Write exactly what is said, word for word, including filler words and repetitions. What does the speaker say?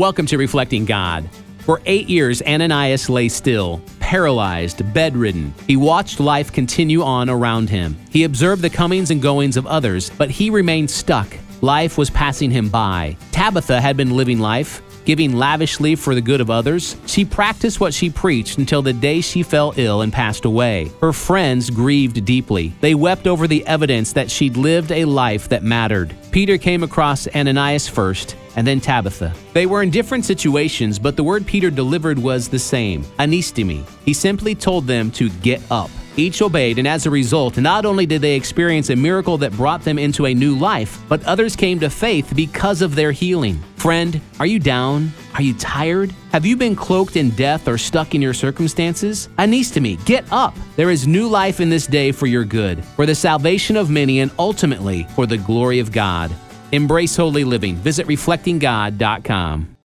Welcome to Reflecting God. For eight years, Ananias lay still, paralyzed, bedridden. He watched life continue on around him. He observed the comings and goings of others, but he remained stuck. Life was passing him by. Tabitha had been living life, giving lavishly for the good of others. She practiced what she preached until the day she fell ill and passed away. Her friends grieved deeply. They wept over the evidence that she'd lived a life that mattered. Peter came across Ananias first, and then Tabitha. They were in different situations, but the word Peter delivered was the same, anistemi. He simply told them to get up. Each obeyed, and as a result, not only did they experience a miracle that brought them into a new life, but others came to faith because of their healing. Friend, are you down? Are you tired? Have you been cloaked in death or stuck in your circumstances? Anistemi, get up. There is new life in this day for your good, for the salvation of many, and ultimately for the glory of God. Embrace holy living. Visit reflecting god dot com.